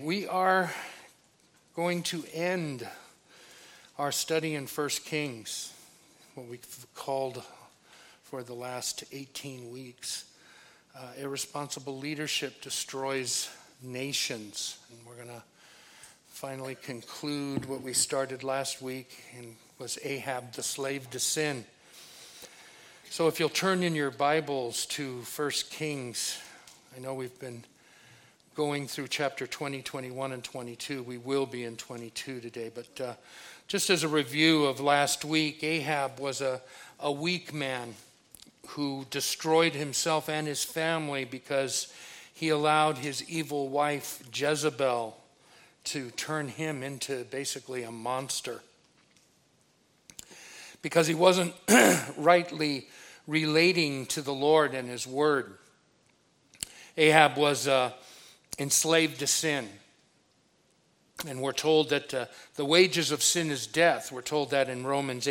We are going to end our study in 1 Kings, what we've called for the last 18 weeks. Irresponsible leadership destroys nations. And we're going to finally conclude what we started last week, and was Ahab the slave to sin. So if you'll turn in your Bibles to 1 Kings, I know we've been going through chapter 20, 21, and 22. We will be in 22 today. But just as a review of last week, Ahab was a weak man who destroyed himself and his family because he allowed his evil wife Jezebel to turn him into basically a monster. Because he wasn't rightly relating to the Lord and his word. Ahab was enslaved to sin. And we're told that the wages of sin is death. We're told that in Romans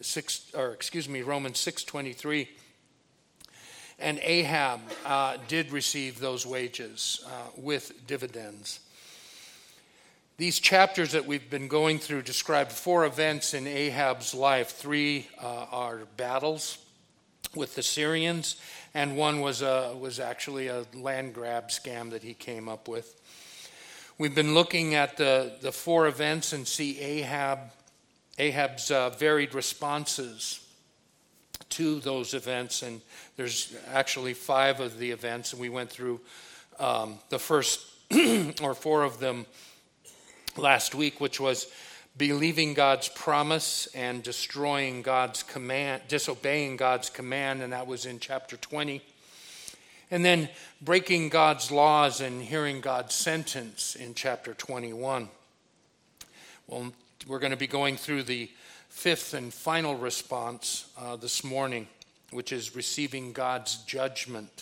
6:23. And Ahab did receive those wages with dividends. These chapters that we've been going through describe 4 events in Ahab's life. 3 are battles with the Syrians, and one was actually a land grab scam that he came up with. We've been looking at the 4 events and see Ahab's varied responses to those events, and there's actually 5 of the events, and we went through the first or 4 of them last week, which was believing God's promise and disobeying God's command, and that was in chapter 20. And then breaking God's laws and hearing God's sentence in chapter 21. Well, we're going to be going through the 5th and final response this morning, which is receiving God's judgment.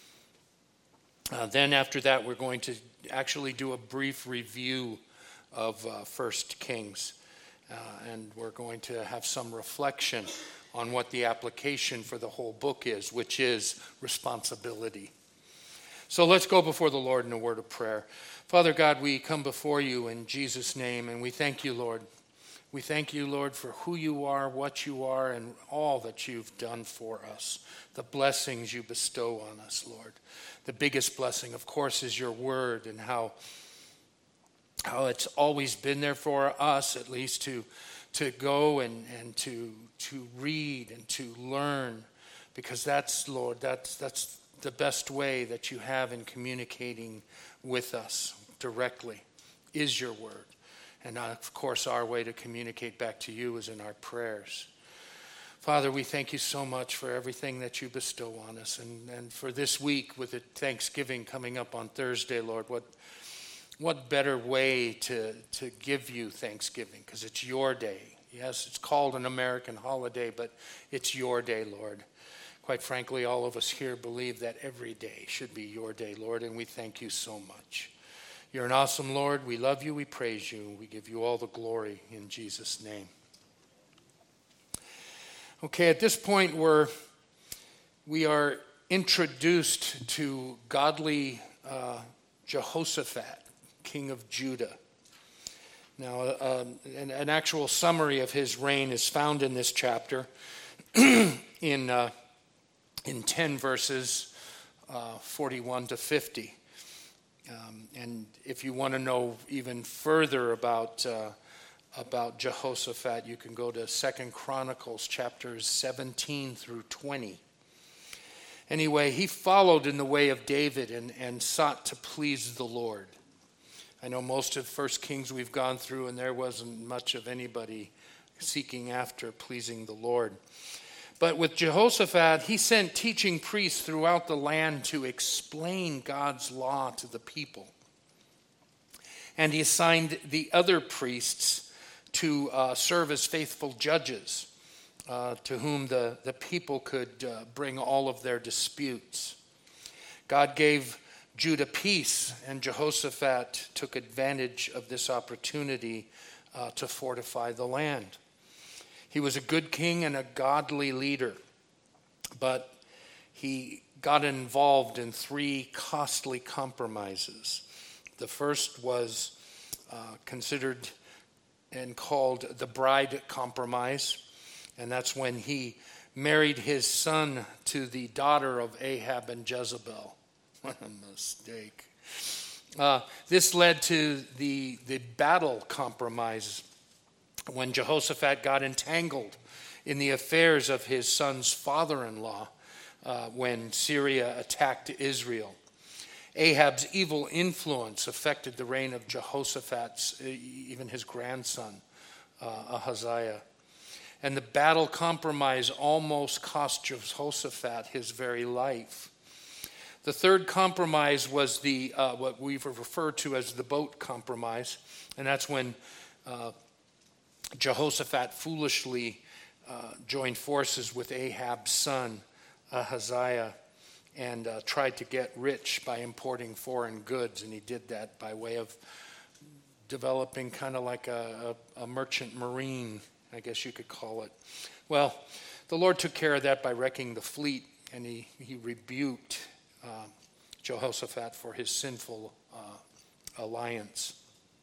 Then after that, we're going to actually do a brief review of 1 Kings. And we're going to have some reflection on what the application for the whole book is, which is responsibility. So let's go before the Lord in a word of prayer. Father God, we come before you in Jesus' name, and we thank you, Lord. We thank you, Lord, for who you are, what you are, and all that you've done for us. The blessings you bestow on us, Lord. The biggest blessing, of course, is your word, and how it's always been there for us, at least, to go and to read and to learn, because that's, Lord, that's the best way that you have in communicating with us directly, is your word. And of course, our way to communicate back to you is in our prayers. Father, we thank you so much for everything that you bestow on us, and for this week with the Thanksgiving coming up on Thursday, Lord, what better way to give you thanksgiving, because it's your day. Yes, it's called an American holiday, but it's your day, Lord. Quite frankly, all of us here believe that every day should be your day, Lord, and we thank you so much. You're an awesome Lord. We love you. We praise you. We give you all the glory in Jesus' name. Okay, at this point, we are introduced to godly Jehoshaphat, king of Judah. Now, an actual summary of his reign is found in this chapter in 10 verses 41 to 50. And if you want to know even further about Jehoshaphat, you can go to 2 Chronicles chapters 17 through 20. Anyway, he followed in the way of David and sought to please the Lord. I know most of 1 Kings we've gone through, and there wasn't much of anybody seeking after pleasing the Lord. But with Jehoshaphat, he sent teaching priests throughout the land to explain God's law to the people. And he assigned the other priests to serve as faithful judges, to whom the people could bring all of their disputes. God gave Judah peace, and Jehoshaphat took advantage of this opportunity to fortify the land. He was a good king and a godly leader, but he got involved in 3 costly compromises. The first was considered and called the bride compromise, and that's when he married his son to the daughter of Ahab and Jezebel. What a mistake. This led to the battle compromise when Jehoshaphat got entangled in the affairs of his son's father-in-law when Syria attacked Israel. Ahab's evil influence affected the reign of Jehoshaphat, even his grandson, Ahaziah. And the battle compromise almost cost Jehoshaphat his very life. The third compromise was the what we've referred to as the boat compromise, and that's when Jehoshaphat foolishly joined forces with Ahab's son, Ahaziah, and tried to get rich by importing foreign goods, and he did that by way of developing kind of like a merchant marine, I guess you could call it. Well, the Lord took care of that by wrecking the fleet, and he rebuked Jehoshaphat for his sinful alliance.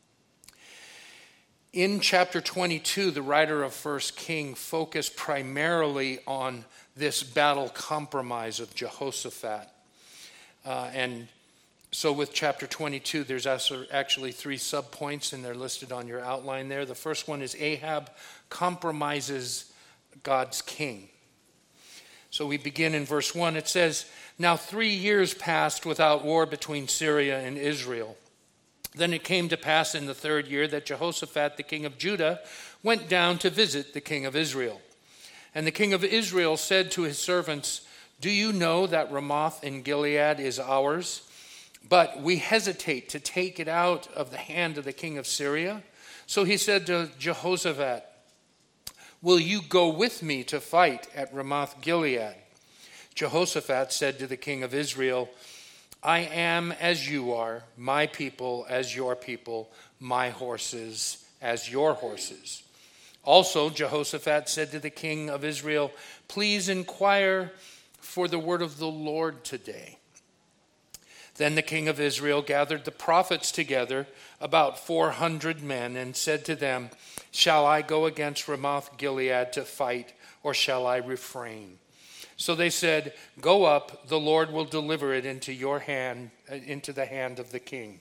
In chapter 22, the writer of 1 King focused primarily on this battle compromise of Jehoshaphat. And so with chapter 22, there's actually 3 subpoints, and they're listed on your outline there. The first one is Ahab compromises God's king. So we begin in verse 1. It says, "Now 3 years passed without war between Syria and Israel. Then it came to pass in the 3rd year that Jehoshaphat, the king of Judah, went down to visit the king of Israel. And the king of Israel said to his servants, 'Do you know that Ramoth in Gilead is ours? But we hesitate to take it out of the hand of the king of Syria.' So he said to Jehoshaphat, 'Will you go with me to fight at Ramoth Gilead?' Jehoshaphat said to the king of Israel, 'I am as you are, my people as your people, my horses as your horses.' Also Jehoshaphat said to the king of Israel, 'Please inquire for the word of the Lord today.' Then the king of Israel gathered the prophets together, about 400 men, and said to them, 'Shall I go against Ramoth Gilead to fight, or shall I refrain?' So they said, 'Go up, the Lord will deliver it into your hand, into the hand of the king.'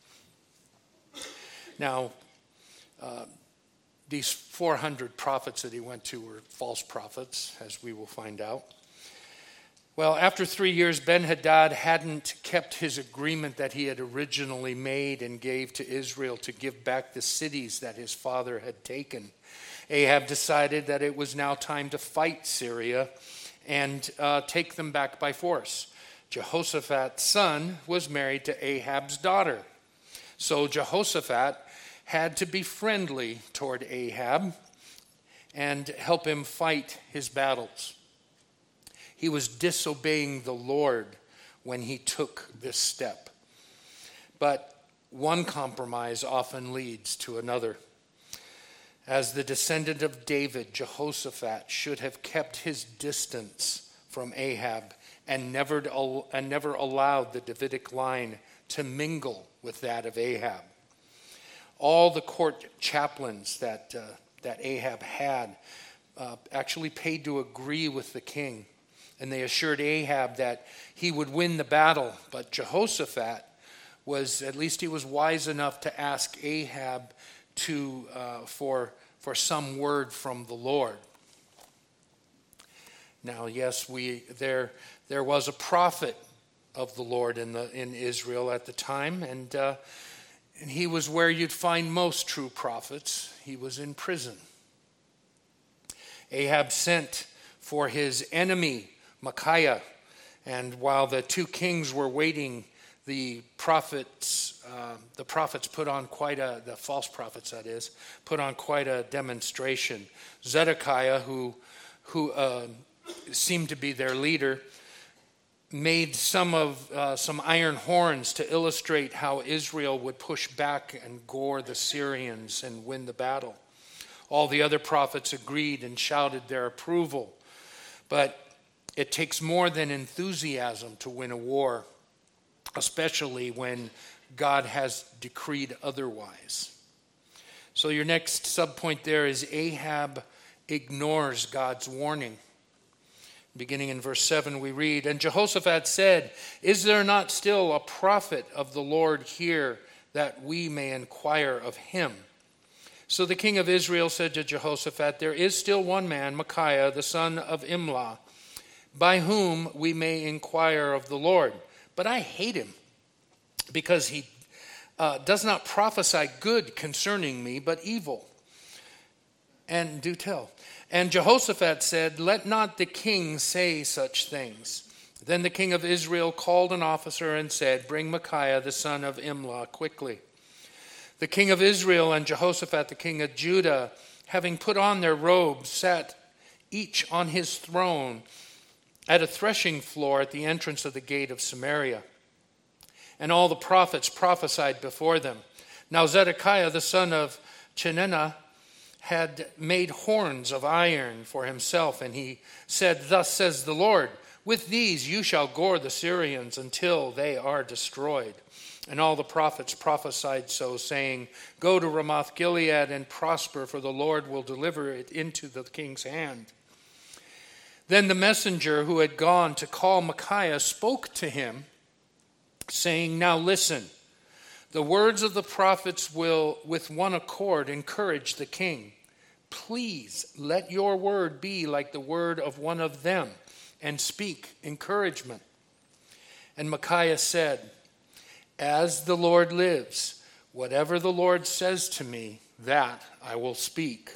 Now, these 400 prophets that he went to were false prophets, as we will find out. Well, after 3 years, Ben-Hadad hadn't kept his agreement that he had originally made and gave to Israel to give back the cities that his father had taken. Ahab decided that it was now time to fight Syria and take them back by force. Jehoshaphat's son was married to Ahab's daughter. So Jehoshaphat had to be friendly toward Ahab and help him fight his battles. He was disobeying the Lord when he took this step. But one compromise often leads to another. As the descendant of David, Jehoshaphat should have kept his distance from Ahab and never allowed the Davidic line to mingle with that of Ahab. All the court chaplains that Ahab had actually paid to agree with the king. And they assured Ahab that he would win the battle. But Jehoshaphat at least he was wise enough to ask Ahab for some word from the Lord. Now, yes, there was a prophet of the Lord in Israel at the time, and he was where you'd find most true prophets. He was in prison. Ahab sent for his enemy Micaiah, and while the 2 kings were waiting, the prophets put on the false prophets that is, put on quite a demonstration. Zedekiah, who seemed to be their leader, made some iron horns to illustrate how Israel would push back and gore the Syrians and win the battle. All the other prophets agreed and shouted their approval. But it takes more than enthusiasm to win a war, especially when God has decreed otherwise. So your next subpoint there is Ahab ignores God's warning. Beginning in verse 7 we read, "And Jehoshaphat said, 'Is there not still a prophet of the Lord here, that we may inquire of him?' So the king of Israel said to Jehoshaphat, 'There is still one man, Micaiah, the son of Imlah, by whom we may inquire of the Lord. But I hate him, because he does not prophesy good concerning me, but evil. And do tell.' And Jehoshaphat said, 'Let not the king say such things.' Then the king of Israel called an officer and said, 'Bring Micaiah the son of Imlah quickly.' The king of Israel and Jehoshaphat the king of Judah, having put on their robes, sat each on his throne at a threshing floor at the entrance of the gate of Samaria. And all the prophets prophesied before them. Now Zedekiah the son of Chenaanah had made horns of iron for himself, and he said, 'Thus says the Lord, with these you shall gore the Syrians until they are destroyed.' And all the prophets prophesied so, saying, 'Go to Ramoth Gilead and prosper, for the Lord will deliver it into the king's hand.' Then the messenger who had gone to call Micaiah spoke to him, saying, 'Now listen, the words of the prophets will with one accord encourage the king. Please let your word be like the word of one of them, and speak encouragement.' And Micaiah said, 'As the Lord lives, whatever the Lord says to me, that I will speak.'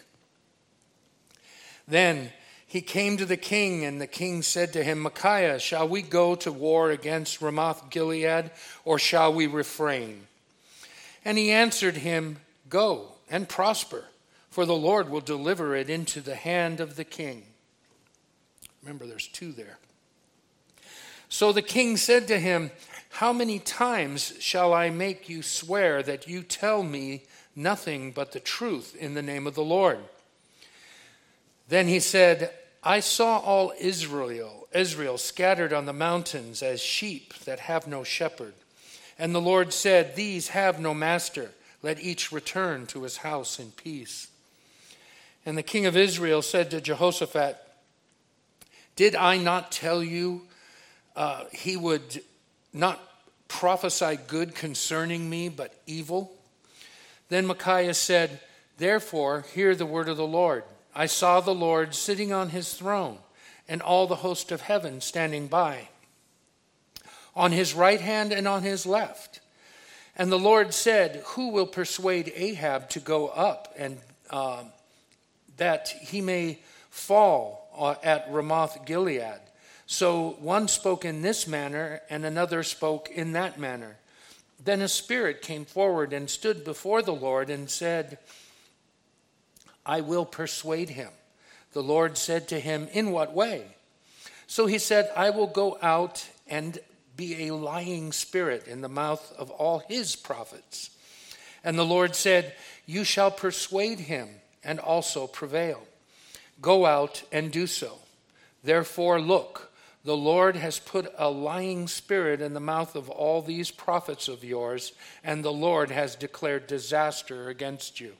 Then he came to the king, and the king said to him, 'Micaiah, shall we go to war against Ramoth Gilead, or shall we refrain?' And he answered him, 'Go and prosper, for the Lord will deliver it into the hand of the king.'" Remember, there's two there. So the king said to him, "How many times shall I make you swear that you tell me nothing but the truth in the name of the Lord?" Then he said, "I saw all Israel scattered on the mountains as sheep that have no shepherd. And the Lord said, 'These have no master. Let each return to his house in peace.'" And the king of Israel said to Jehoshaphat, "Did I not tell you he would not prophesy good concerning me, but evil?" Then Micaiah said, "Therefore hear the word of the Lord. I saw the Lord sitting on his throne, and all the host of heaven standing by, on his right hand and on his left. And the Lord said, 'Who will persuade Ahab to go up, and that he may fall at Ramoth Gilead?' So one spoke in this manner, and another spoke in that manner. Then a spirit came forward and stood before the Lord and said, 'I will persuade him.' The Lord said to him, 'In what way?' So he said, 'I will go out and be a lying spirit in the mouth of all his prophets.' And the Lord said, 'You shall persuade him and also prevail. Go out and do so. Therefore, look, the Lord has put a lying spirit in the mouth of all these prophets of yours, and the Lord has declared disaster against you.'"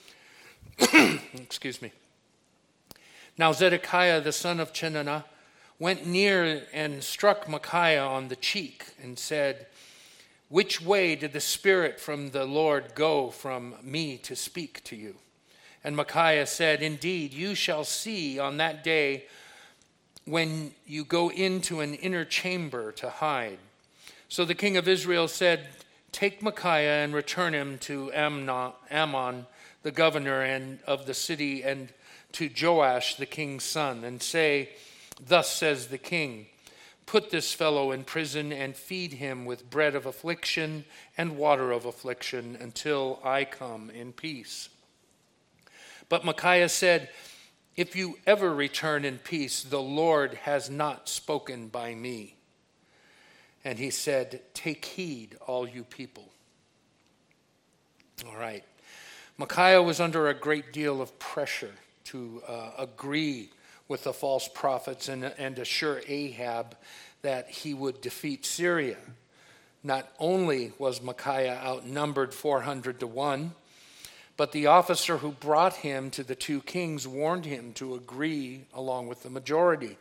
Excuse me. Now Zedekiah the son of Chenaanah went near and struck Micaiah on the cheek and said, "Which way did the Spirit from the Lord go from me to speak to you?" And Micaiah said, "Indeed, you shall see on that day when you go into an inner chamber to hide." So the king of Israel said, "Take Micaiah and return him to Ammon, the governor and of the city, and to Joash the king's son, and say, 'Thus says the king, put this fellow in prison and feed him with bread of affliction and water of affliction until I come in peace.'" But Micaiah said, "If you ever return in peace, the Lord has not spoken by me." And he said, "Take heed, all you people." All right. Micaiah was under a great deal of pressure to agree with the false prophets and assure Ahab that he would defeat Syria. Not only was Micaiah outnumbered 400 to 1, but the officer who brought him to the two kings warned him to agree along with the majority.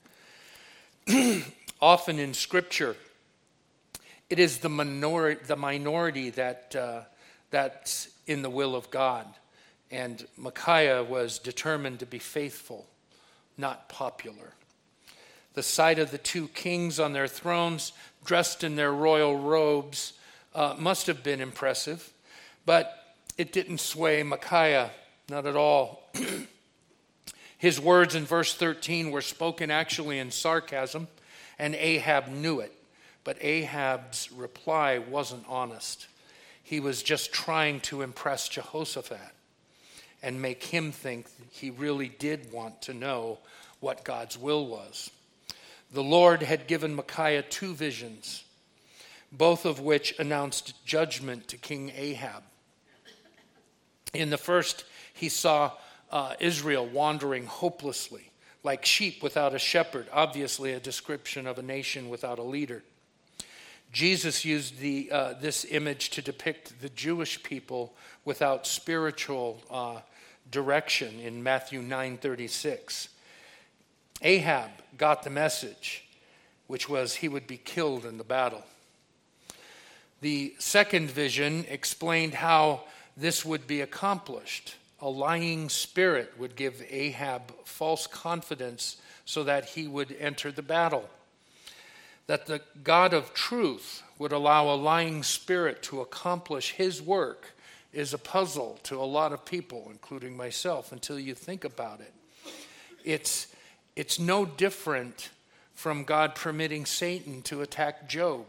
Often in Scripture, it is the minority that's in the will of God. And Micaiah was determined to be faithful, not popular. The sight of the two kings on their thrones, dressed in their royal robes, must have been impressive, but it didn't sway Micaiah, not at all. His words in verse 13 were spoken actually in sarcasm, and Ahab knew it. But Ahab's reply wasn't honest. He was just trying to impress Jehoshaphat and make him think he really did want to know what God's will was. The Lord had given Micaiah two visions, both of which announced judgment to King Ahab. In the first, he saw Israel wandering hopelessly, like sheep without a shepherd, obviously a description of a nation without a leader. Jesus used this image to depict the Jewish people without spiritual direction in Matthew 9:36. Ahab got the message, which was he would be killed in the battle. The second vision explained how this would be accomplished. A lying spirit would give Ahab false confidence so that he would enter the battle. That the God of truth would allow a lying spirit to accomplish his work is a puzzle to a lot of people, including myself, until you think about it. It's no different from God permitting Satan to attack Job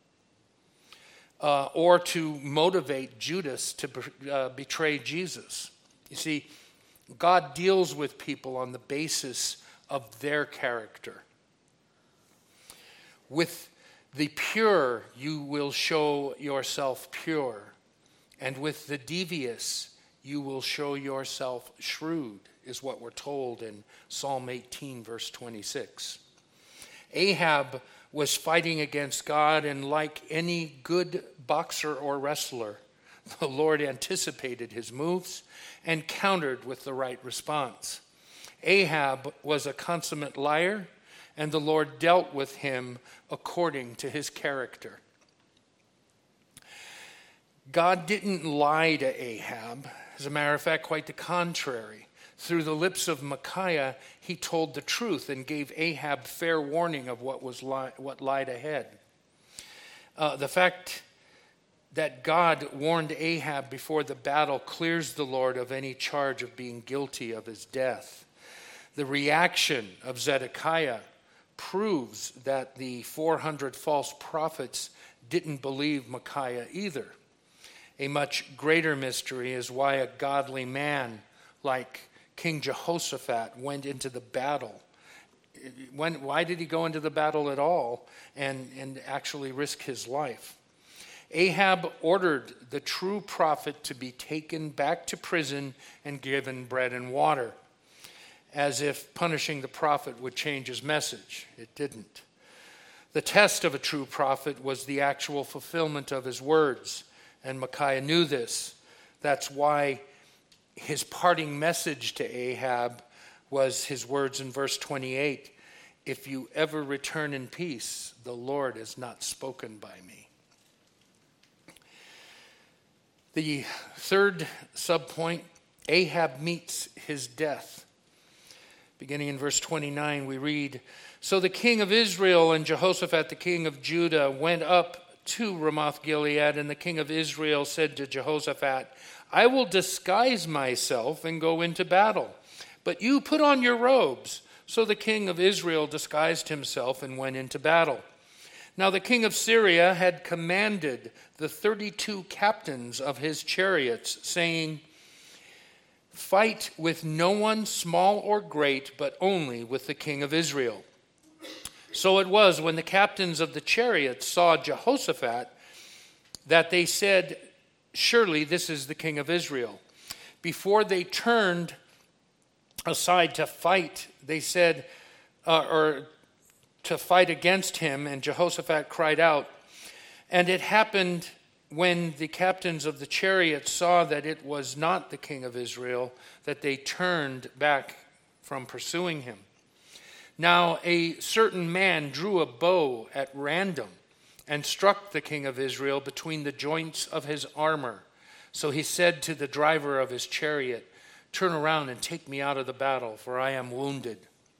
or to motivate Judas to betray Jesus. You see, God deals with people on the basis of their character. With the pure, you will show yourself pure. And with the devious, you will show yourself shrewd, is what we're told in Psalm 18, verse 26. Ahab was fighting against God, and like any good boxer or wrestler, the Lord anticipated his moves and countered with the right response. Ahab was a consummate liar, and the Lord dealt with him according to his character. God didn't lie to Ahab. As a matter of fact, quite the contrary. Through the lips of Micaiah, he told the truth and gave Ahab fair warning of what lied ahead. The fact that God warned Ahab before the battle clears the Lord of any charge of being guilty of his death. The reaction of Zedekiah proves that the 400 false prophets didn't believe Micaiah either. A much greater mystery is why a godly man like King Jehoshaphat went into the battle. Why did he go into the battle at all and actually risk his life? Ahab ordered the true prophet to be taken back to prison and given bread and water, as if punishing the prophet would change his message. It didn't. The test of a true prophet was the actual fulfillment of his words, and Micaiah knew this. That's why his parting message to Ahab was his words in verse 28, "If you ever return in peace, the Lord has not spoken by me." The third subpoint, Ahab meets his death. Beginning in verse 29, we read, "So the king of Israel and Jehoshaphat, the king of Judah, went up to Ramoth-Gilead, and the king of Israel said to Jehoshaphat, 'I will disguise myself and go into battle, but you put on your robes.' So the king of Israel disguised himself and went into battle. Now the king of Syria had commanded the 32 captains of his chariots, saying, 'Fight with no one, small or great, but only with the king of Israel.' So it was when the captains of the chariots saw Jehoshaphat that they said, 'Surely this is the king of Israel.' Before they turned aside to fight, they said, to fight against him, and Jehoshaphat cried out, And it happened when the captains of the chariots saw that it was not the king of Israel, that they turned back from pursuing him. Now a certain man drew a bow at random and struck the king of Israel between the joints of his armor. So he said to the driver of his chariot, "Turn around and take me out of the battle, for I am wounded."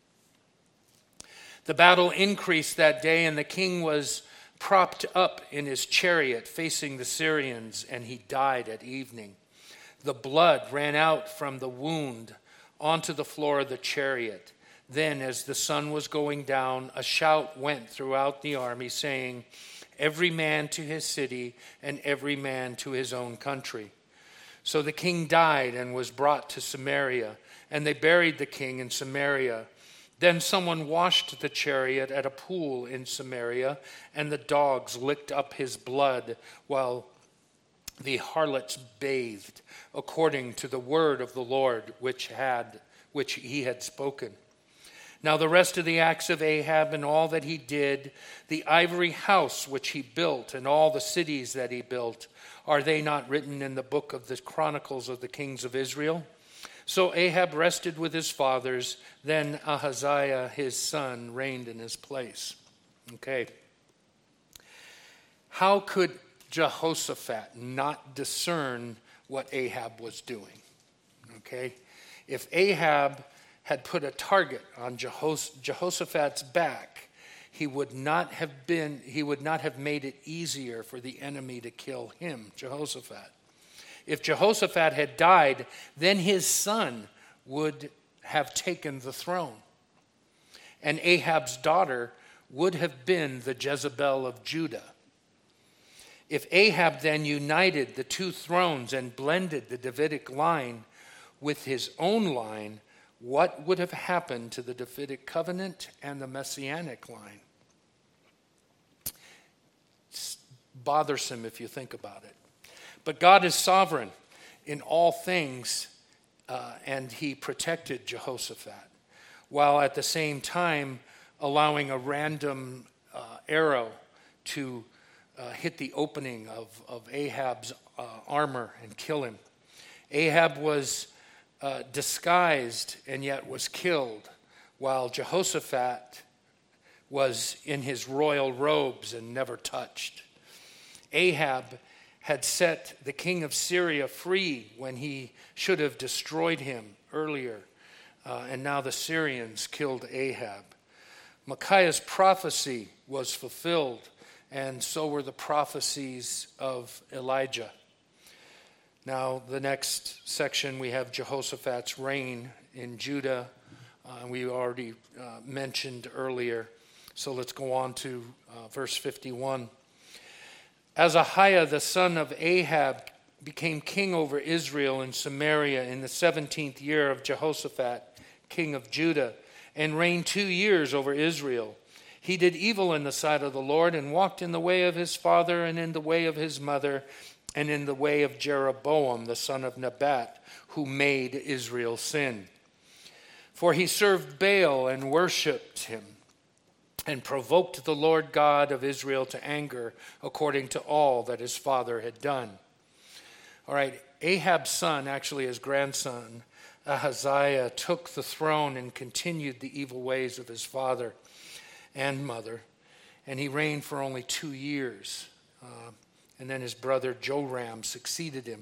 The battle increased that day, and the king was propped up in his chariot facing the Syrians, and he died at evening. The blood ran out from the wound onto the floor of the chariot. Then, as the sun was going down, a shout went throughout the army, saying, "Every man to his city, and every man to his own country." So the king died and was brought to Samaria, and they buried the king in Samaria. Then someone washed the chariot at a pool in Samaria, and the dogs licked up his blood while the harlots bathed, according to the word of the Lord which he had spoken. Now the rest of the acts of Ahab and all that he did, the ivory house which he built and all the cities that he built, are they not written in the book of the Chronicles of the kings of Israel? So Ahab rested with his fathers. Then Ahaziah his son reigned in his place. Okay. How could Jehoshaphat not discern what Ahab was doing? Okay. If Ahab had put a target on Jehoshaphat's back, he would not have made it easier for the enemy to kill him, Jehoshaphat. If Jehoshaphat had died, then his son would have taken the throne. And Ahab's daughter would have been the Jezebel of Judah. If Ahab then united the two thrones and blended the Davidic line with his own line, what would have happened to the Davidic covenant and the Messianic line? It's bothersome if you think about it. But God is sovereign in all things, and he protected Jehoshaphat, while at the same time allowing a random arrow to hit the opening of Ahab's armor and kill him. Ahab was disguised and yet was killed, while Jehoshaphat was in his royal robes and never touched. Ahab had set the king of Syria free when he should have destroyed him earlier, and now the Syrians killed Ahab. Micaiah's prophecy was fulfilled, and so were the prophecies of Elijah. Now, the next section, we have Jehoshaphat's reign in Judah. We already mentioned earlier. So let's go on to verse 51. Ahaziah, the son of Ahab, became king over Israel in Samaria in the 17th year of Jehoshaphat, king of Judah, and reigned 2 years over Israel. He did evil in the sight of the Lord and walked in the way of his father and in the way of his mother and in the way of Jeroboam, the son of Nebat, who made Israel sin. For he served Baal and worshipped him, and provoked the Lord God of Israel to anger according to all that his father had done. All right, Ahab's son, actually his grandson, Ahaziah, took the throne and continued the evil ways of his father and mother, and he reigned for only 2 years. And then his brother Joram succeeded him.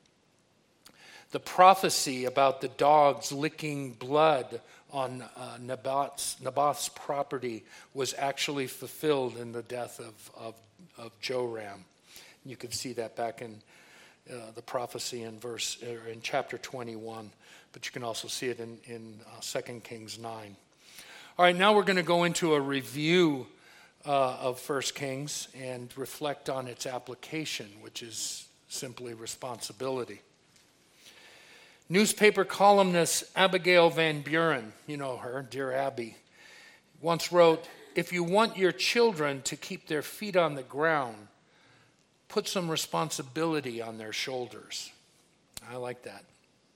The prophecy about the dogs licking blood on Naboth's property was actually fulfilled in the death of Joram. You can see that back in the prophecy in chapter 21, but you can also see it in 2 Kings 9. All right, now we're going to go into a review of 1 Kings and reflect on its application, which is simply responsibility. Newspaper columnist Abigail Van Buren, you know her, Dear Abby, once wrote, "If you want your children to keep their feet on the ground, put some responsibility on their shoulders." I like that.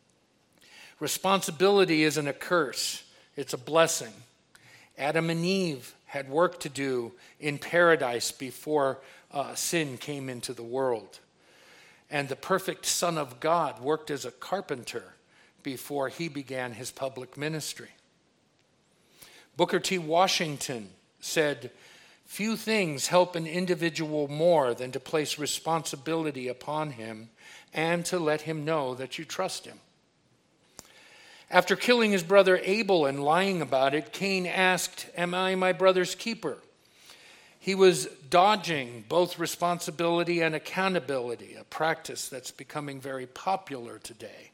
Responsibility isn't a curse, it's a blessing. Adam and Eve had work to do in paradise before sin came into the world. And the perfect Son of God worked as a carpenter before he began his public ministry. Booker T. Washington said, "Few things help an individual more than to place responsibility upon him and to let him know that you trust him." After killing his brother Abel and lying about it, Cain asked, "Am I my brother's keeper?" He was dodging both responsibility and accountability, a practice that's becoming very popular today.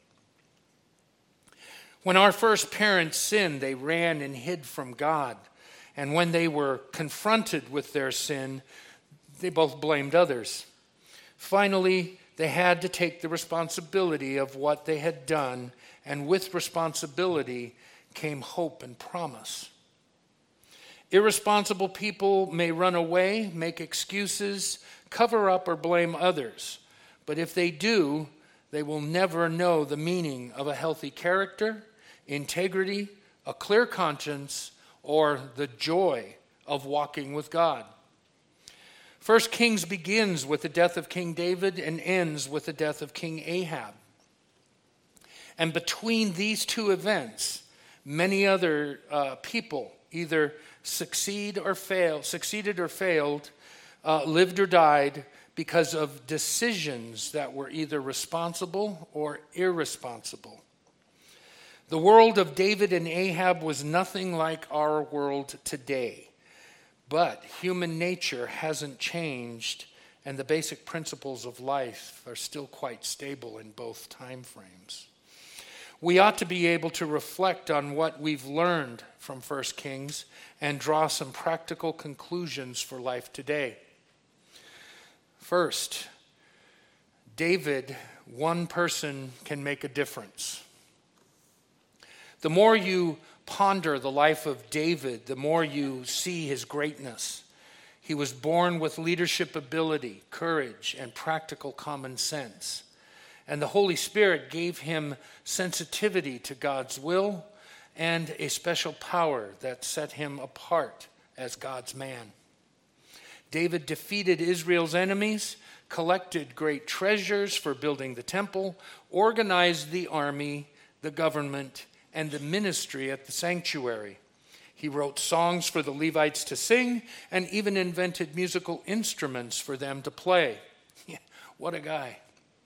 When our first parents sinned, they ran and hid from God. And when they were confronted with their sin, they both blamed others. Finally, they had to take the responsibility of what they had done, and with responsibility came hope and promise. Irresponsible people may run away, make excuses, cover up, or blame others. But if they do, they will never know the meaning of a healthy character, integrity, a clear conscience, or the joy of walking with God. 1 Kings begins with the death of King David and ends with the death of King Ahab. And between these two events, many other people either succeeded or failed, lived or died because of decisions that were either responsible or irresponsible. The world of David and Ahab was nothing like our world today. But human nature hasn't changed, and the basic principles of life are still quite stable in both time frames. We ought to be able to reflect on what we've learned from 1 Kings and draw some practical conclusions for life today. First, David, one person can make a difference. The more you ponder the life of David, the more you see his greatness. He was born with leadership ability, courage, and practical common sense. And the Holy Spirit gave him sensitivity to God's will and a special power that set him apart as God's man. David defeated Israel's enemies, collected great treasures for building the temple, organized the army, the government, and the ministry at the sanctuary. He wrote songs for the Levites to sing and even invented musical instruments for them to play. What a guy.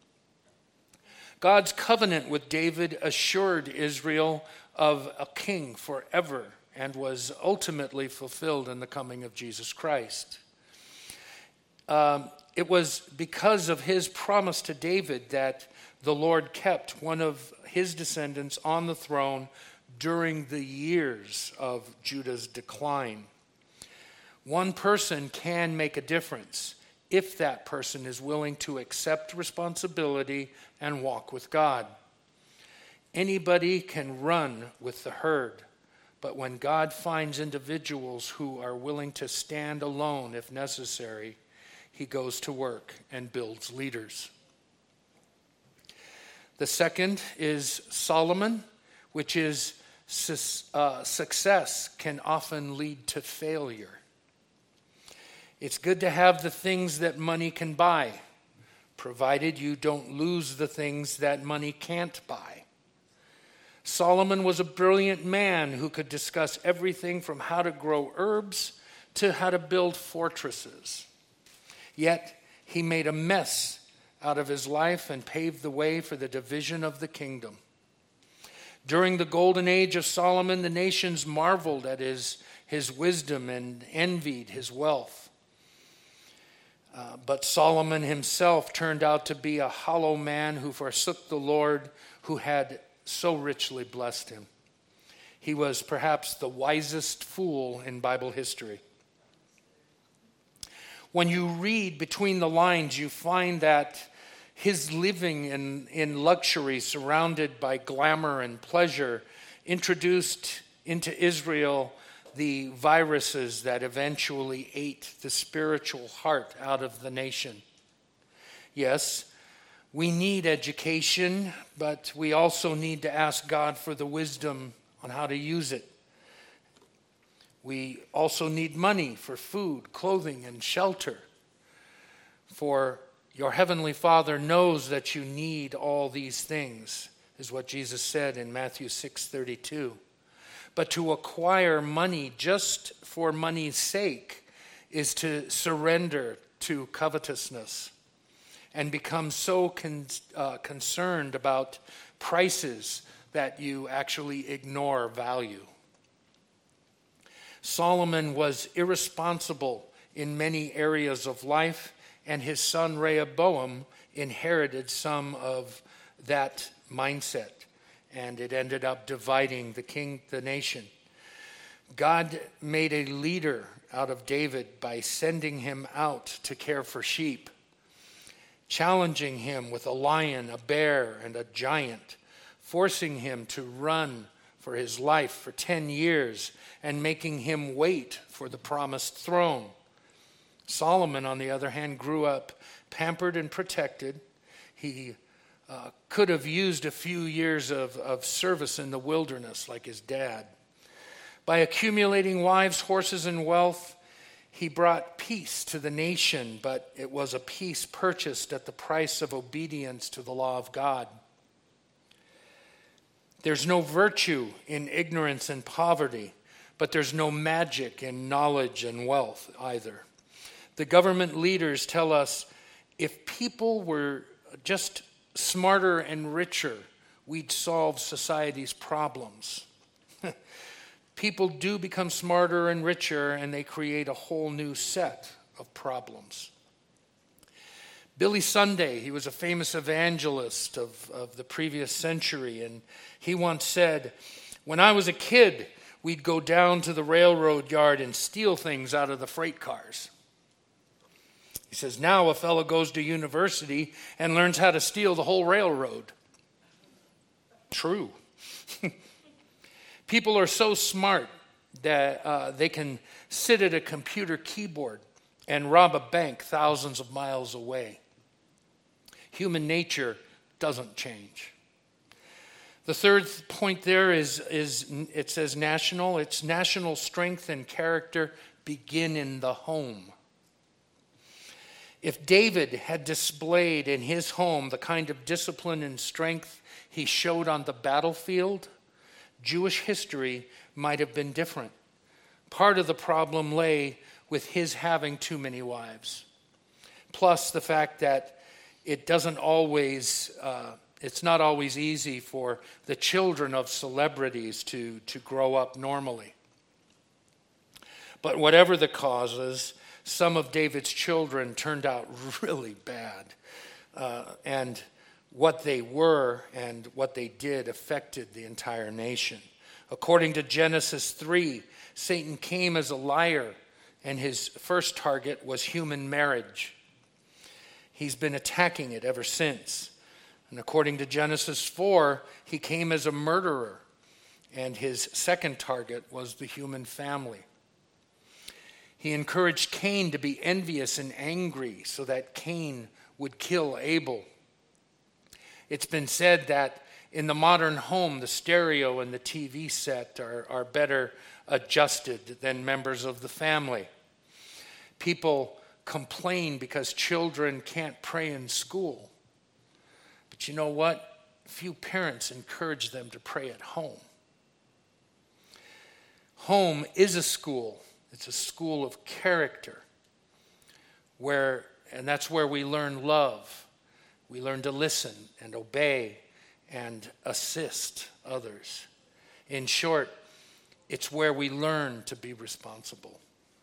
God's covenant with David assured Israel of a king forever and was ultimately fulfilled in the coming of Jesus Christ. It was because of his promise to David that the Lord kept one of his descendants on the throne during the years of Judah's decline. One person can make a difference if that person is willing to accept responsibility and walk with God. Anybody can run with the herd, but when God finds individuals who are willing to stand alone if necessary, he goes to work and builds leaders. The second is Solomon, which is success can often lead to failure. It's good to have the things that money can buy, provided you don't lose the things that money can't buy. Solomon was a brilliant man who could discuss everything from how to grow herbs to how to build fortresses. Yet he made a mess out of his life and paved the way for the division of the kingdom. During the golden age of Solomon, the nations marveled at his wisdom and envied his wealth. But Solomon himself turned out to be a hollow man who forsook the Lord who had so richly blessed him. He was perhaps the wisest fool in Bible history. When you read between the lines, you find that his living in luxury, surrounded by glamour and pleasure, introduced into Israel the viruses that eventually ate the spiritual heart out of the nation. Yes, we need education, but we also need to ask God for the wisdom on how to use it. We also need money for food, clothing, and shelter. For your heavenly Father knows that you need all these things, is what Jesus said in Matthew 6:32. But to acquire money just for money's sake is to surrender to covetousness and become so concerned about prices that you actually ignore value. Solomon was irresponsible in many areas of life, and his son Rehoboam inherited some of that mindset, and it ended up dividing the nation. God made a leader out of David by sending him out to care for sheep, challenging him with a lion, a bear, and a giant, forcing him to run for his life for 10 years and making him wait for the promised throne. Solomon, on the other hand, grew up pampered and protected. He could have used a few years of service in the wilderness like his dad. By accumulating wives, horses, and wealth, he brought peace to the nation, but it was a peace purchased at the price of obedience to the law of God. There's no virtue in ignorance and poverty, but there's no magic in knowledge and wealth either. The government leaders tell us if people were just smarter and richer, we'd solve society's problems. People do become smarter and richer, and they create a whole new set of problems. Billy Sunday, he was a famous evangelist of the previous century, and he once said, "When I was a kid, we'd go down to the railroad yard and steal things out of the freight cars." He says, now a fellow goes to university and learns how to steal the whole railroad. True. People are so smart that they can sit at a computer keyboard and rob a bank thousands of miles away. Human nature doesn't change. The third point there is it says national. It's national strength and character begin in the home. If David had displayed in his home the kind of discipline and strength he showed on the battlefield, Jewish history might have been different. Part of the problem lay with his having too many wives. Plus the fact that it's not always easy for the children of celebrities to grow up normally. But whatever the causes, some of David's children turned out really bad. And what they were and what they did affected the entire nation. According to Genesis 3, Satan came as a liar, and his first target was human marriage. He's been attacking it ever since. And according to Genesis 4, he came as a murderer, and his second target was the human family. He encouraged Cain to be envious and angry so that Cain would kill Abel. It's been said that in the modern home, the stereo and the TV set are better adjusted than members of the family. People complain because children can't pray in school. But you know what? Few parents encourage them to pray at home. Home is a school. It's a school of character, and that's where we learn love. We learn to listen and obey and assist others. In short, it's where we learn to be responsible.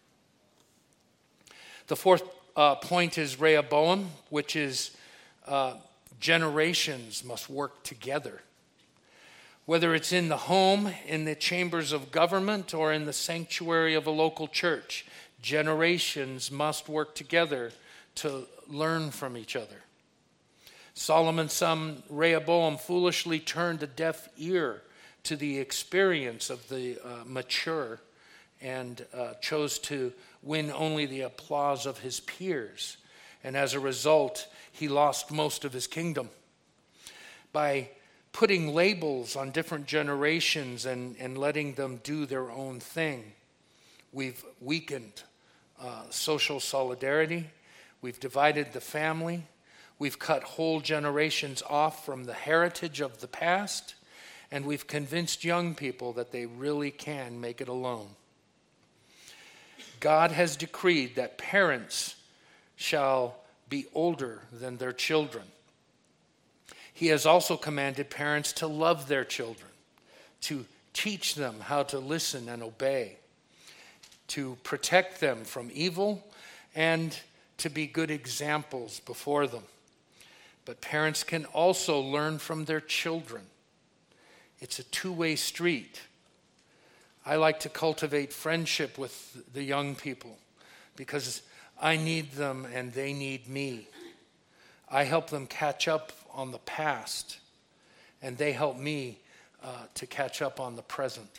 The fourth point is Rehoboam, which is generations must work together. Whether it's in the home, in the chambers of government, or in the sanctuary of a local church, generations must work together to learn from each other. Solomon's son Rehoboam foolishly turned a deaf ear to the experience of the mature and chose to win only the applause of his peers. And as a result, he lost most of his kingdom. By putting labels on different generations and letting them do their own thing, we've weakened social solidarity. We've divided the family. We've cut whole generations off from the heritage of the past. And we've convinced young people that they really can make it alone. God has decreed that parents shall be older than their children. He has also commanded parents to love their children, to teach them how to listen and obey, to protect them from evil, and to be good examples before them. But parents can also learn from their children. It's a two-way street. I like to cultivate friendship with the young people because I need them and they need me. I help them catch up on the past, and they help me to catch up on the present.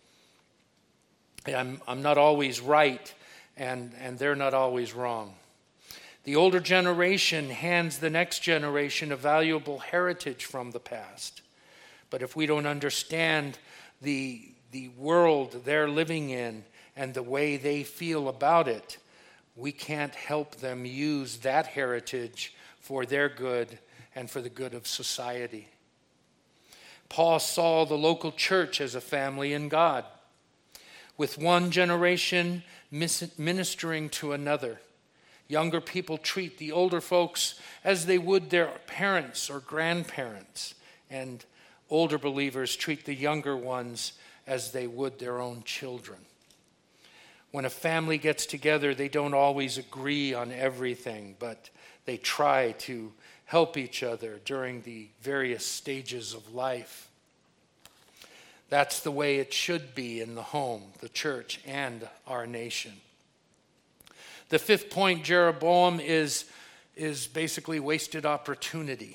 I'm not always right, and they're not always wrong. The older generation hands the next generation a valuable heritage from the past. But if we don't understand the world they're living in and the way they feel about it, we can't help them use that heritage for their good and for the good of society. Paul saw the local church as a family in God, with one generation ministering to another. Younger people treat the older folks as they would their parents or grandparents, and older believers treat the younger ones as they would their own children. When a family gets together, they don't always agree on everything, but they try to help each other during the various stages of life. That's the way it should be in the home, the church, and our nation. The fifth point, Jeroboam, is basically wasted opportunity.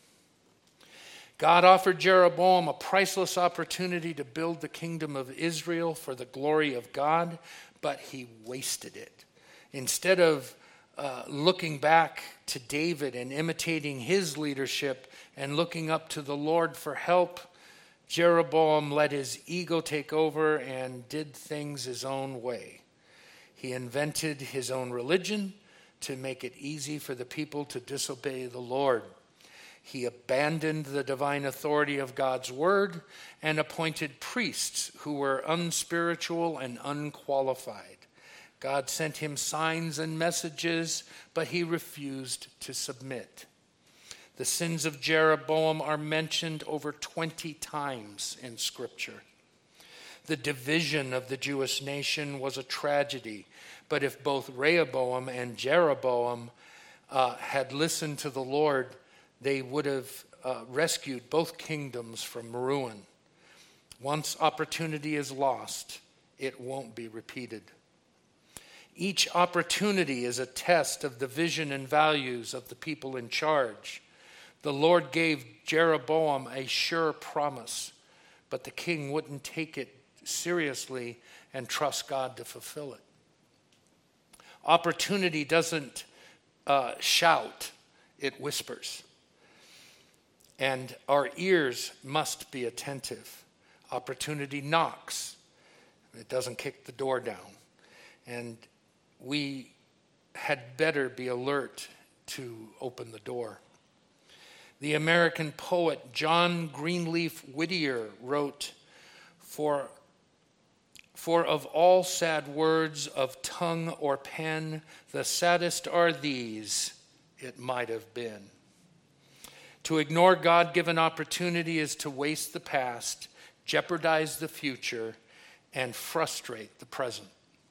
God offered Jeroboam a priceless opportunity to build the kingdom of Israel for the glory of God, but he wasted it. Instead of looking back to David and imitating his leadership and looking up to the Lord for help, Jeroboam let his ego take over and did things his own way. He invented his own religion to make it easy for the people to disobey the Lord. He abandoned the divine authority of God's word and appointed priests who were unspiritual and unqualified. God sent him signs and messages, but he refused to submit. The sins of Jeroboam are mentioned over 20 times in Scripture. The division of the Jewish nation was a tragedy, but if both Rehoboam and Jeroboam had listened to the Lord, they would have rescued both kingdoms from ruin. Once opportunity is lost, it won't be repeated. Each opportunity is a test of the vision and values of the people in charge. The Lord gave Jeroboam a sure promise, but the king wouldn't take it seriously and trust God to fulfill it. Opportunity doesn't shout, it whispers. And our ears must be attentive. Opportunity knocks. It doesn't kick the door down. And we had better be alert to open the door. The American poet John Greenleaf Whittier wrote, For of all sad words of tongue or pen, the saddest are these, it might have been. To ignore God-given opportunity is to waste the past, jeopardize the future, and frustrate the present.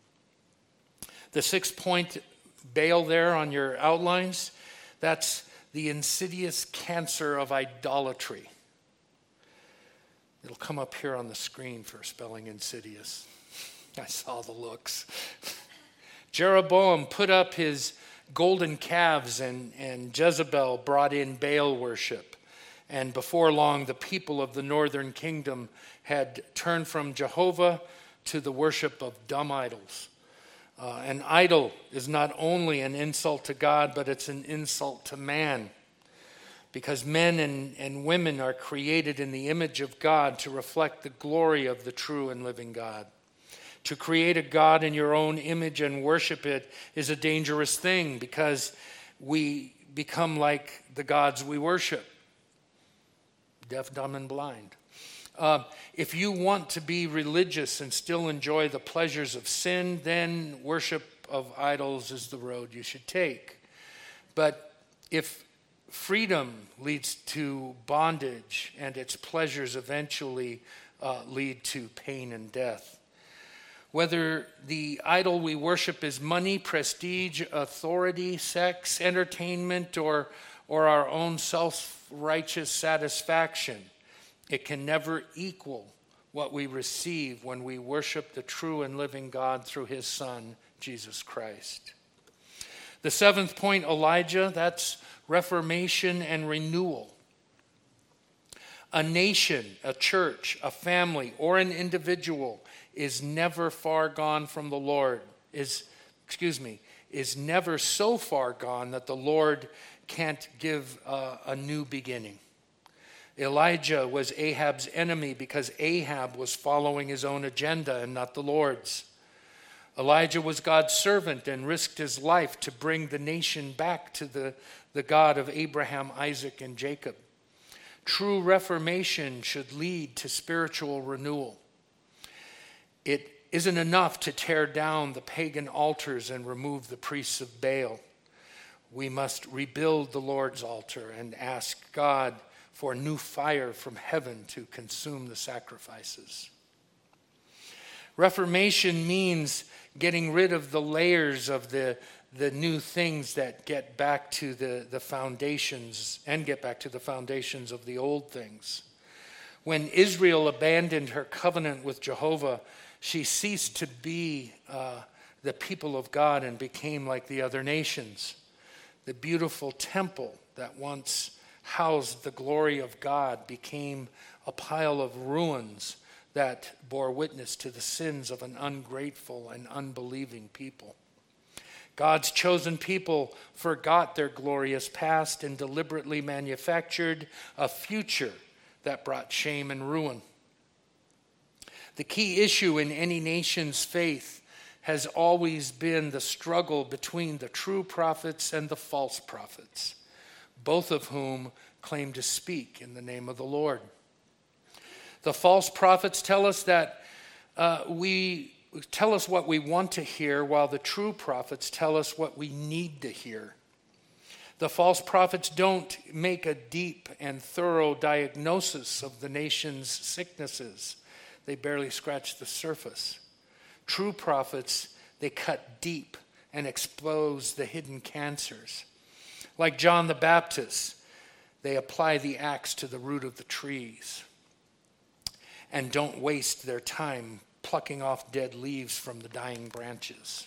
The 6-point Baal there on your outlines, that's the insidious cancer of idolatry. It'll come up here on the screen for spelling insidious. I saw the looks. Jeroboam put up his golden calves and Jezebel brought in Baal worship. And before long, the people of the northern kingdom had turned from Jehovah to the worship of dumb idols. An idol is not only an insult to God, but it's an insult to man. Because men and women are created in the image of God to reflect the glory of the true and living God. To create a god in your own image and worship it is a dangerous thing because we become like the gods we worship. Deaf, dumb, and blind. If you want to be religious and still enjoy the pleasures of sin, then worship of idols is the road you should take. But if freedom leads to bondage and its pleasures eventually lead to pain and death, whether the idol we worship is money, prestige, authority, sex, entertainment, or our own self-righteous satisfaction, it can never equal what we receive when we worship the true and living God through his Son, Jesus Christ. The seventh point, Elijah, that's reformation and renewal. A nation, a church, a family, or an individual is never far gone from the Lord, is never so far gone that the Lord can't give a new beginning. Elijah was Ahab's enemy because Ahab was following his own agenda and not the Lord's. Elijah was God's servant and risked his life to bring the nation back to the God of Abraham, Isaac, and Jacob. True reformation should lead to spiritual renewal. It isn't enough to tear down the pagan altars and remove the priests of Baal. We must rebuild the Lord's altar and ask God for new fire from heaven to consume the sacrifices. Reformation means getting rid of the layers of the new things that get back to the foundations and get back to the foundations of the old things. When Israel abandoned her covenant with Jehovah, she ceased to be the people of God and became like the other nations. The beautiful temple that once housed the glory of God became a pile of ruins that bore witness to the sins of an ungrateful and unbelieving people. God's chosen people forgot their glorious past and deliberately manufactured a future that brought shame and ruin. The key issue in any nation's faith has always been the struggle between the true prophets and the false prophets, both of whom claim to speak in the name of the Lord. The false prophets tell us that tell us what we want to hear, while the true prophets tell us what we need to hear. The false prophets don't make a deep and thorough diagnosis of the nation's sicknesses. They barely scratch the surface. True prophets, they cut deep and expose the hidden cancers. Like John the Baptist, they apply the axe to the root of the trees and don't waste their time plucking off dead leaves from the dying branches.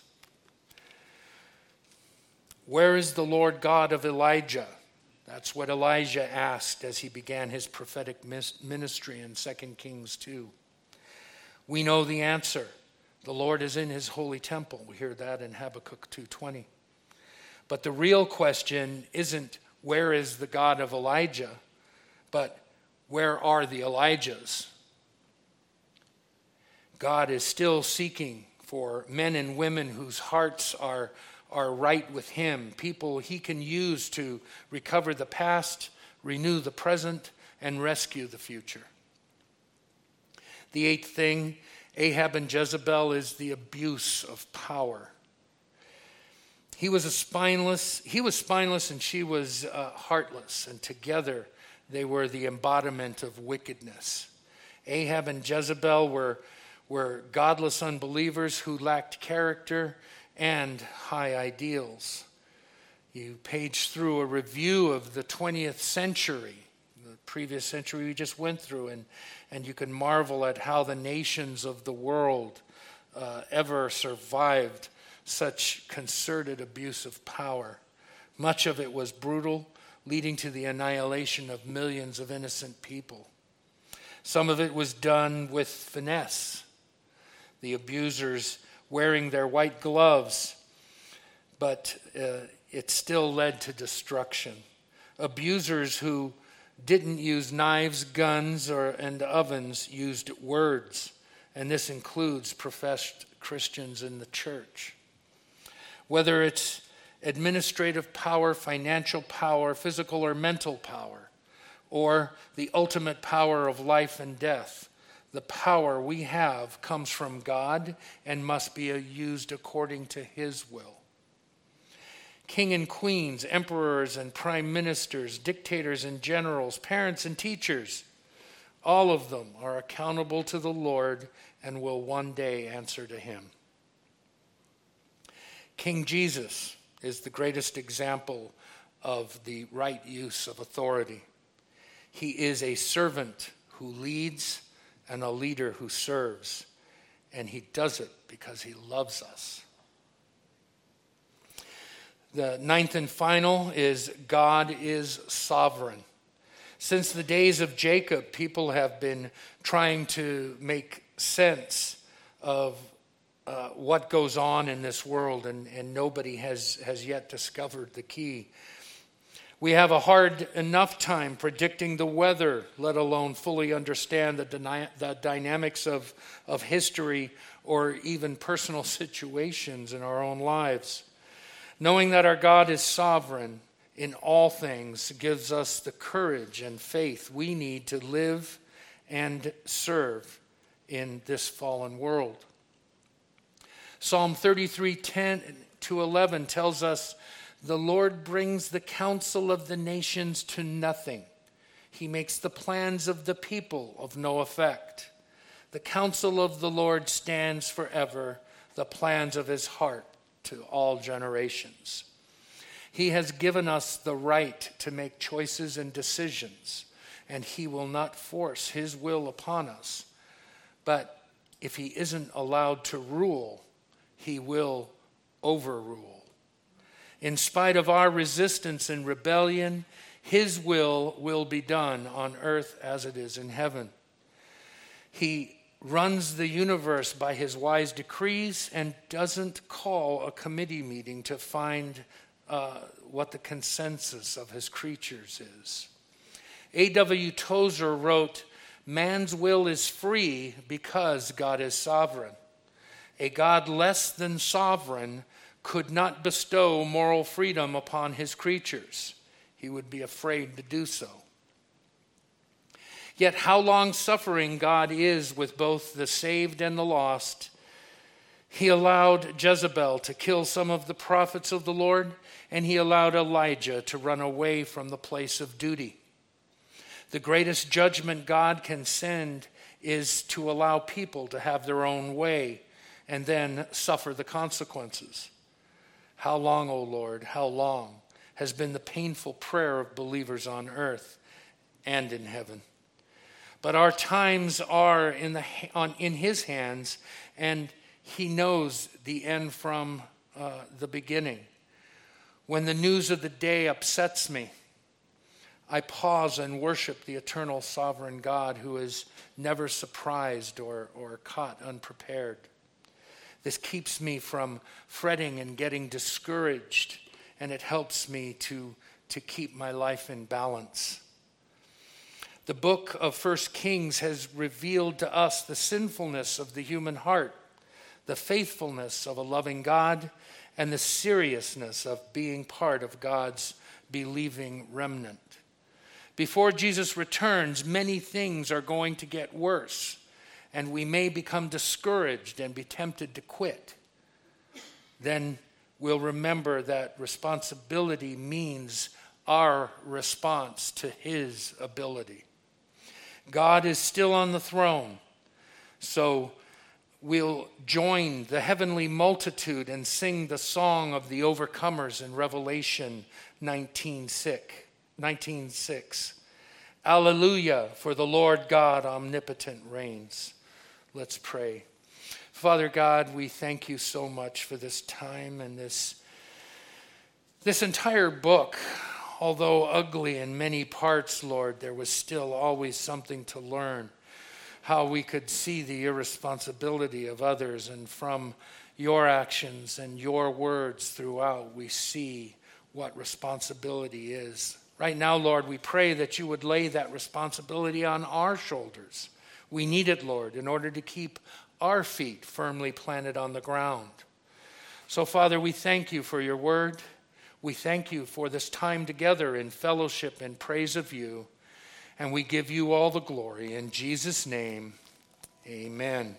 Where is the Lord God of Elijah? That's what Elijah asked as he began his prophetic ministry in 2 Kings 2. We know the answer. The Lord is in his holy temple. We hear that in Habakkuk 2:20. But the real question isn't where is the God of Elijah, but where are the Elijahs? God is still seeking for men and women whose hearts are right with him, people he can use to recover the past, renew the present, and rescue the future. The eighth thing, Ahab and Jezebel, is the abuse of power. He was spineless and she was heartless, and together they were the embodiment of wickedness. Ahab and Jezebel were godless unbelievers who lacked character and high ideals. You page through a review of the 20th century, the previous century we just went through, and you can marvel at how the nations of the world ever survived such concerted abuse of power. Much of it was brutal, leading to the annihilation of millions of innocent people. Some of it was done with finesse, the abusers wearing their white gloves, but it still led to destruction. Abusers who didn't use knives, guns, and ovens used words and this includes professed Christians in the church. Whether it's administrative power, financial power, physical or mental power, or the ultimate power of life and death, the power we have comes from God and must be used according to his will. King and queens, emperors and prime ministers, dictators and generals, parents and teachers, all of them are accountable to the Lord and will one day answer to him. King Jesus is the greatest example of the right use of authority. He is a servant who leads and a leader who serves, and he does it because he loves us. The ninth and final is God is sovereign. Since the days of Jacob, people have been trying to make sense of what goes on in this world, and nobody has yet discovered the key. We have a hard enough time predicting the weather, let alone fully understand the dynamics of history or even personal situations in our own lives. Knowing that our God is sovereign in all things gives us the courage and faith we need to live and serve in this fallen world. Psalm 33:10-11 tells us, "The Lord brings the counsel of the nations to nothing. He makes the plans of the people of no effect. The counsel of the Lord stands forever, the plans of his heart to all generations." He has given us the right to make choices and decisions, and he will not force his will upon us. But if he isn't allowed to rule, he will overrule. In spite of our resistance and rebellion, his will be done on earth as it is in heaven. He runs the universe by his wise decrees and doesn't call a committee meeting to find what the consensus of his creatures is. A.W. Tozer wrote, "Man's will is free because God is sovereign. A God less than sovereign could not bestow moral freedom upon his creatures. He would be afraid to do so." Yet how long-suffering God is with both the saved and the lost. He allowed Jezebel to kill some of the prophets of the Lord, and he allowed Elijah to run away from the place of duty. The greatest judgment God can send is to allow people to have their own way and then suffer the consequences. How long, O Lord, how long has been the painful prayer of believers on earth and in heaven. But our times are in his hands, and he knows the end from the beginning. When the news of the day upsets me, I pause and worship the eternal sovereign God who is never surprised or caught unprepared. This keeps me from fretting and getting discouraged, and it helps me to keep my life in balance. The book of 1 Kings has revealed to us the sinfulness of the human heart, the faithfulness of a loving God, and the seriousness of being part of God's believing remnant. Before Jesus returns, many things are going to get worse, and we may become discouraged and be tempted to quit. Then we'll remember that responsibility means our response to his ability. God is still on the throne, so we'll join the heavenly multitude and sing the song of the overcomers in Revelation 19:6. Alleluia, for the Lord God omnipotent reigns. Let's pray. Father God, we thank you so much for this time and this entire book. Although ugly in many parts, Lord, there was still always something to learn. How we could see the irresponsibility of others, and from your actions and your words throughout, we see what responsibility is. Right now, Lord, we pray that you would lay that responsibility on our shoulders. We need it, Lord, in order to keep our feet firmly planted on the ground. So, Father, we thank you for your word. We thank you for this time together in fellowship and praise of you. And we give you all the glory. In Jesus' name, amen.